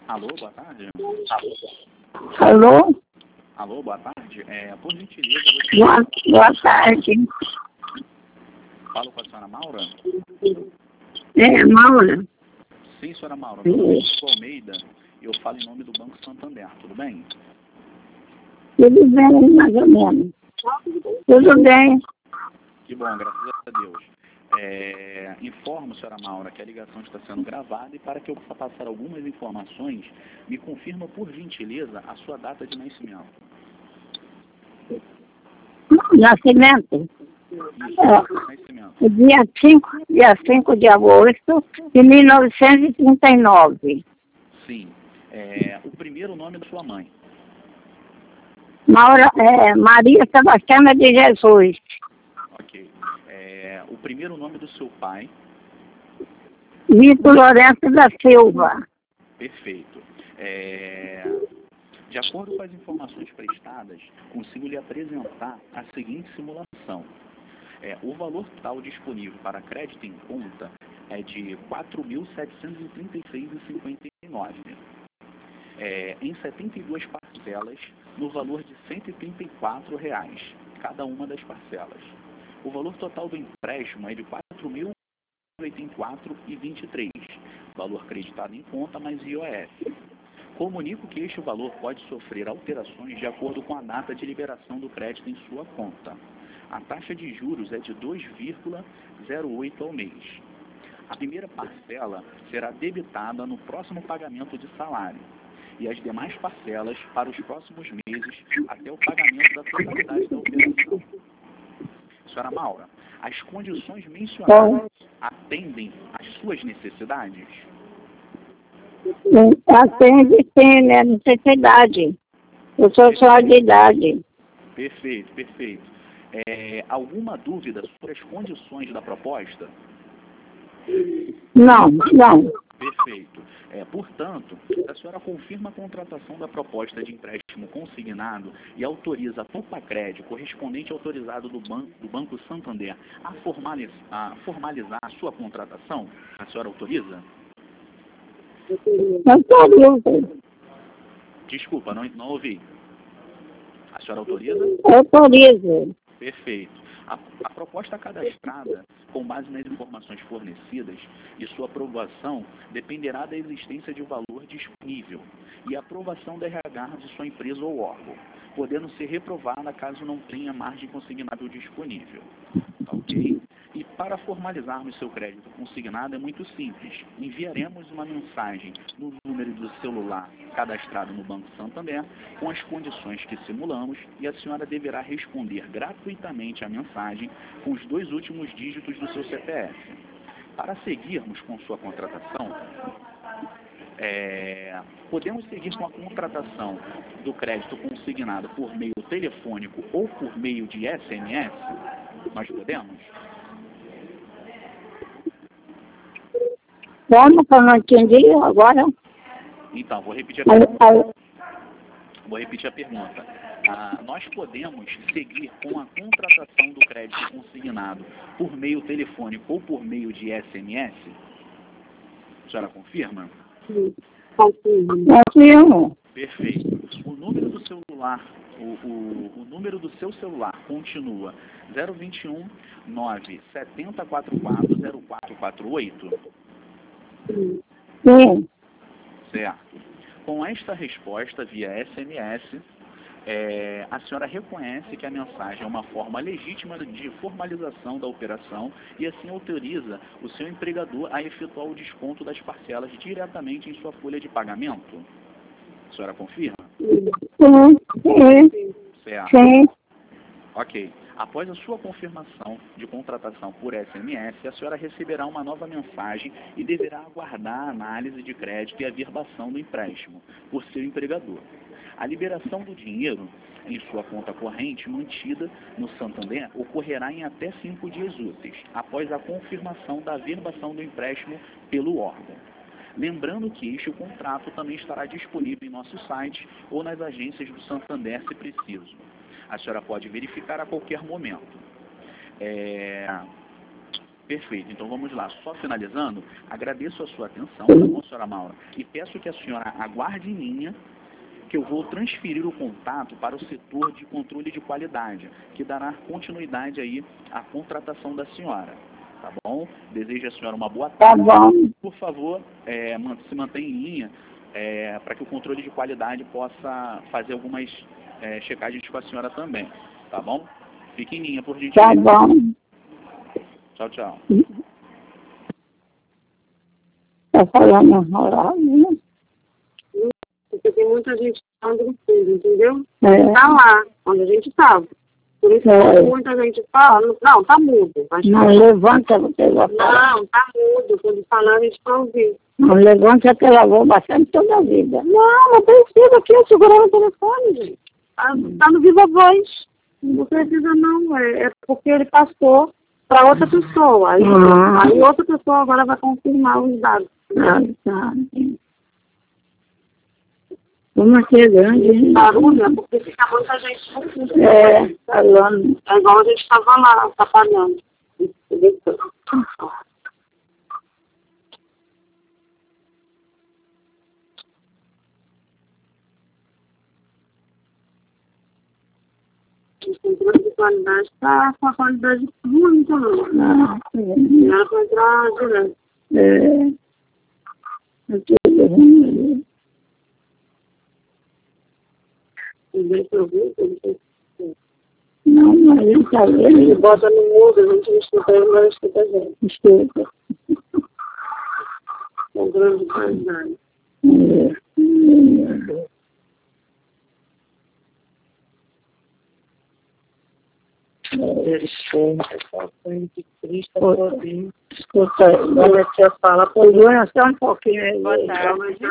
Alô, boa tarde. Alô? Alô, boa tarde. Por gentileza, você Boa tarde. fala com a senhora Maura? Maura? Sim, senhora Maura. Meu nome é Chico Almeida e eu falo em nome do Banco Santander. Tudo bem? Tudo bem, mais ou menos. Tudo bem. Que bom, graças a Deus. Informo, senhora Maura, que a ligação está sendo gravada e para que eu possa passar algumas informações, me confirma, por gentileza, a sua data de nascimento. Nascimento? Nascimento. Dia 5 de agosto de 1939. Sim. O primeiro nome da sua mãe. Maria Sebastiana de Jesus. Ok. O primeiro nome do seu pai. Vitor Lourenço da Silva. Perfeito. De acordo com as informações prestadas, consigo lhe apresentar a seguinte simulação. O valor total disponível para crédito em conta é de R$ 4.736,59. Em 72 parcelas, no valor de R$ 134, cada uma das parcelas. O valor total do empréstimo é de R$ 4.084,23, valor creditado em conta mais IOF. Comunico que este valor pode sofrer alterações de acordo com a data de liberação do crédito em sua conta. A taxa de juros é de 2,08 ao mês. A primeira parcela será debitada no próximo pagamento de salário e as demais parcelas para os próximos meses até o pagamento da totalidade da operação. Senhora Maura, as condições mencionadas atendem às suas necessidades? Atende sim, né? Necessidade. Eu sou só de idade. Perfeito, perfeito. Alguma dúvida sobre as condições da proposta? Não. Perfeito. Portanto, a senhora confirma a contratação da proposta de empréstimo consignado e autoriza a Tupacred, correspondente autorizado do Banco Santander, a formalizar a sua contratação? A senhora autoriza? Autorizo. Desculpa, não ouvi. A senhora autoriza? Autorizo. Perfeito. A proposta cadastrada, com base nas informações fornecidas, e sua aprovação dependerá da existência de valor disponível e a aprovação da RH de sua empresa ou órgão, podendo ser reprovada caso não tenha margem consignável disponível. Tá ok? E para formalizarmos seu crédito consignado é muito simples. Enviaremos uma mensagem no número do celular cadastrado no Banco Santander com as condições que simulamos e a senhora deverá responder gratuitamente a mensagem com os 2 últimos dígitos do seu CPF. Para seguirmos com sua contratação, podemos seguir com a contratação do crédito consignado por meio telefônico ou por meio de SMS? Nós podemos? Como que eu não entendi agora? Então, vou repetir a pergunta. Nós podemos seguir com a contratação do crédito consignado por meio telefônico ou por meio de SMS? A senhora confirma? Confirmo. Perfeito. O número do celular, o número do seu celular continua 021 97044 0448? Sim. Certo. Com esta resposta via SMS, a senhora reconhece que a mensagem é uma forma legítima de formalização da operação e assim autoriza o seu empregador a efetuar o desconto das parcelas diretamente em sua folha de pagamento? A senhora confirma? Sim. Certo. Sim. Ok. Após a sua confirmação de contratação por SMS, a senhora receberá uma nova mensagem e deverá aguardar a análise de crédito e a verbação do empréstimo por seu empregador. A liberação do dinheiro em sua conta corrente mantida no Santander ocorrerá em até 5 dias úteis, após a confirmação da verbação do empréstimo pelo órgão. Lembrando que este contrato também estará disponível em nosso site ou nas agências do Santander, se preciso. A senhora pode verificar a qualquer momento. Perfeito. Então vamos lá. Só finalizando, agradeço a sua atenção, tá bom, senhora Maura? E peço que a senhora aguarde em linha, que eu vou transferir o contato para o setor de controle de qualidade, que dará continuidade aí à contratação da senhora. Tá bom? Desejo à senhora uma boa tarde. Tá bom. Por favor, se mantenha em linha para que o controle de qualidade possa fazer algumas checagens com a senhora também. Tá bom? Fique em linha, por gentileza. Tá bom. Tchau, tchau. Tá falando enrolado, né? Porque tem muita gente falando no fundo, entendeu? É. Tá lá, onde a gente estava. Por isso que muita gente fala, não, tá mudo. Mas Não levanta você vai falar. não, tá mudo. Quando falar, a gente vai ouvir. Não levanta que ela lavou bastante toda a vida. Não precisa aqui, eu segurando o telefone, gente. Tá no Viva Voz. Não precisa não, é porque ele passou para outra pessoa. Aí outra pessoa agora vai confirmar os dados. Tá. Como aqui é grande, hein? Barulho, é porque fica muita gente confusa. É, falando. É igual a gente estava lá, atrapalhando. Entendeu? O controle de qualidade está com a qualidade ruim também. Era para entrar direto. É tudo ruim. Não, mas a gente tá vendo. Ele bota no mudo, a gente não escuta ele, mas escuta a gente. Escuta. Controle de qualidade. Escuta, olha que eu falo, põe só um pouquinho aí. Boa tarde.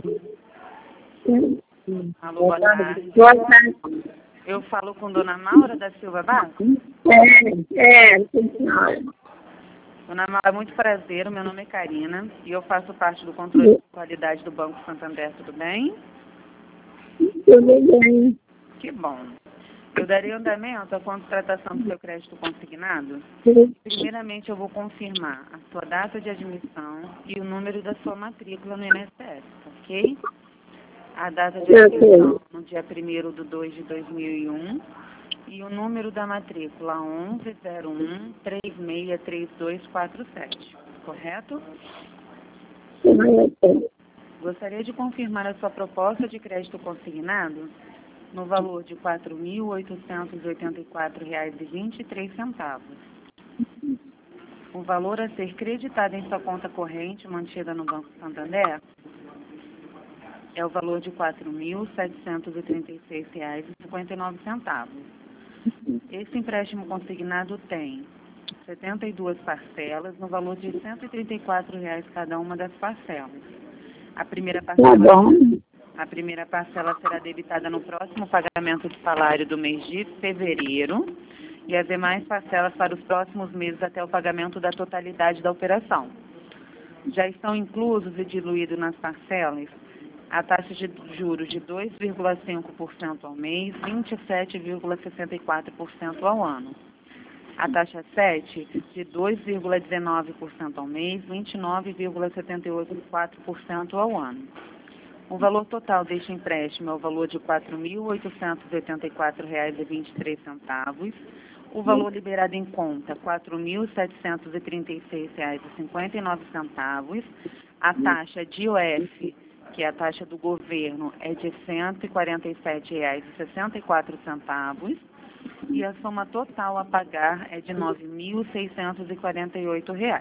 Alô, boa tarde. Boa tarde. Eu falo com Dona Maura da Silva Bastos. Sim, senhora. Dona Maura, muito prazer. O meu nome é Karina e eu faço parte do controle de qualidade do Banco Santander. Tudo bem? Tudo bem. Que bom. Eu darei andamento à contratação do seu crédito consignado. Primeiramente, eu vou confirmar a sua data de admissão e o número da sua matrícula no INSS, ok? A data de admissão no dia 1º/2/2001 e o número da matrícula 1101363247, correto? Gostaria de confirmar a sua proposta de crédito consignado no valor de R$ 4.884,23. O valor a ser creditado em sua conta corrente mantida no Banco Santander é o valor de R$ 4.736,59. Esse empréstimo consignado tem 72 parcelas no valor de R$ 134 cada uma das parcelas. A primeira parcela será debitada no próximo pagamento de salário do mês de fevereiro e as demais parcelas para os próximos meses até o pagamento da totalidade da operação. Já estão inclusos e diluídos nas parcelas a taxa de juros de 2,5% ao mês, 27,64% ao ano. A taxa 7 de 2,19% ao mês, 29,74% ao ano. O valor total deste empréstimo é o valor de R$ 4.884,23. O valor liberado em conta, R$ 4.736,59. A taxa de IOF, que é a taxa do governo, é de R$ 147,64. E a soma total a pagar é de R$ 9.648.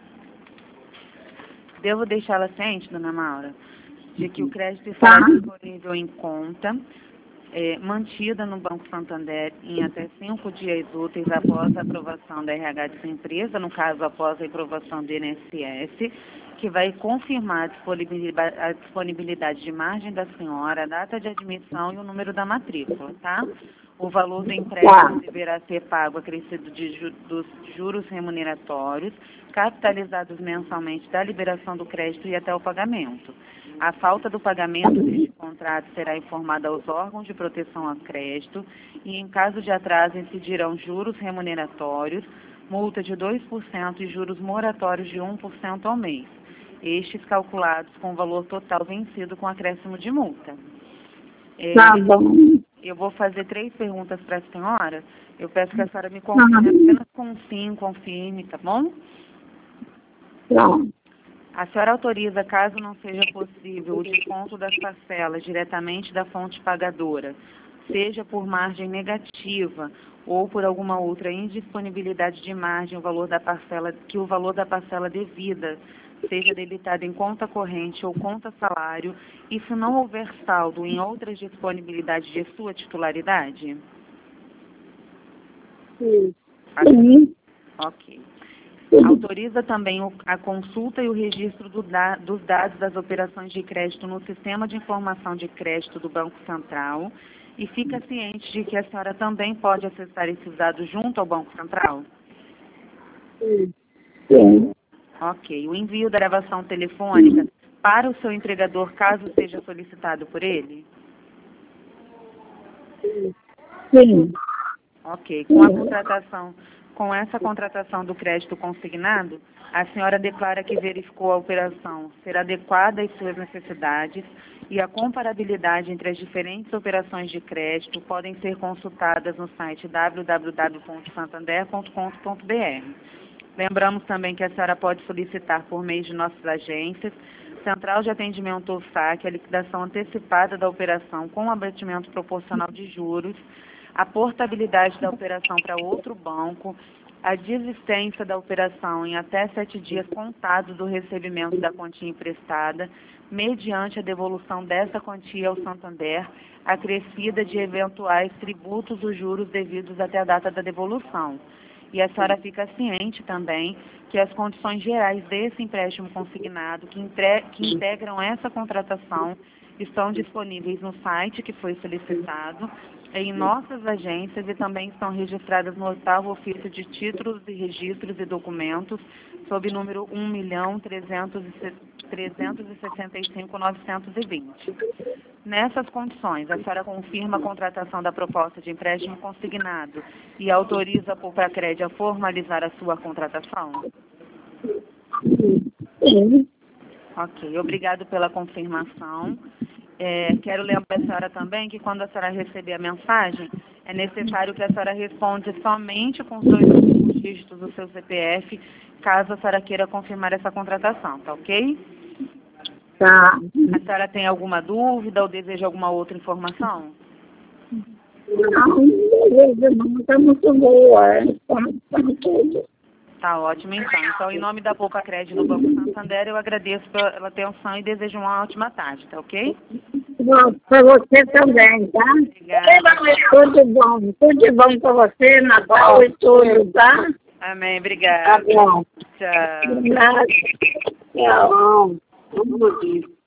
Devo deixá-la ciente, Dona Maura, de que o crédito estará disponível em conta, mantida no Banco Santander em até 5 dias úteis após a aprovação da RH de sua empresa, no caso, após a aprovação do INSS, que vai confirmar a disponibilidade de margem da senhora, a data de admissão e o número da matrícula, tá? O valor do empréstimo deverá ser pago acrescido dos juros remuneratórios, capitalizados mensalmente da liberação do crédito e até o pagamento. A falta do pagamento deste contrato será informada aos órgãos de proteção ao crédito e, em caso de atraso, incidirão juros remuneratórios multa de 2% e juros moratórios de 1% ao mês. Estes calculados com o valor total vencido com acréscimo de multa. Tá bom. Eu vou fazer 3 perguntas para a senhora. Eu peço que a senhora me confirme apenas com sim, confirme, tá bom? Pronto. A senhora autoriza, caso não seja possível, o desconto das parcelas diretamente da fonte pagadora, seja por margem negativa ou por alguma outra indisponibilidade de margem, o valor da parcela devida seja debitado em conta corrente ou conta salário, e se não houver saldo em outras disponibilidades de sua titularidade? Sim. Sim. Ok. Autoriza também a consulta e o registro dos dados das operações de crédito no Sistema de Informação de Crédito do Banco Central, e fica ciente de que a senhora também pode acessar esses dados junto ao Banco Central? Sim. Ok. O envio da gravação telefônica para o seu entregador, caso seja solicitado por ele? Sim. Ok. Com essa contratação do crédito consignado, a senhora declara que verificou a operação ser adequada às suas necessidades, e a comparabilidade entre as diferentes operações de crédito podem ser consultadas no site www.santander.com.br. Lembramos também que a senhora pode solicitar por meio de nossas agências, Central de Atendimento ou SAC, a liquidação antecipada da operação com abatimento proporcional de juros, a portabilidade da operação para outro banco, a desistência da operação em até 7 dias contados do recebimento da quantia emprestada, mediante a devolução dessa quantia ao Santander, acrescida de eventuais tributos ou juros devidos até a data da devolução. E a senhora fica ciente também que as condições gerais desse empréstimo consignado, que integram essa contratação, estão disponíveis no site que foi solicitado, em nossas agências, e também estão registradas no 8º ofício de títulos e registros e documentos, sob número 1.365.920. Nessas condições, a senhora confirma a contratação da proposta de empréstimo consignado e autoriza a Poupa-Cred a formalizar a sua contratação? Sim. Ok, obrigado pela confirmação. Quero lembrar a senhora também que quando a senhora receber a mensagem, é necessário que a senhora responda somente com os 2 últimos dígitos do seu CPF, caso a senhora queira confirmar essa contratação, tá ok? Tá. A senhora tem alguma dúvida ou deseja alguma outra informação? Não, beleza, não, tá muito boa. Tá tudo. Tá ótimo, então. Então, em nome da Poupa-Cred do Banco Santander, eu agradeço pela atenção e desejo uma ótima tarde, tá ok? Bom, pra você também, tá? Obrigada. Tudo de bom pra você, Natal e tudo, tá? Amém, Tá obrigada. bom. Tchau. Obrigada. Tchau.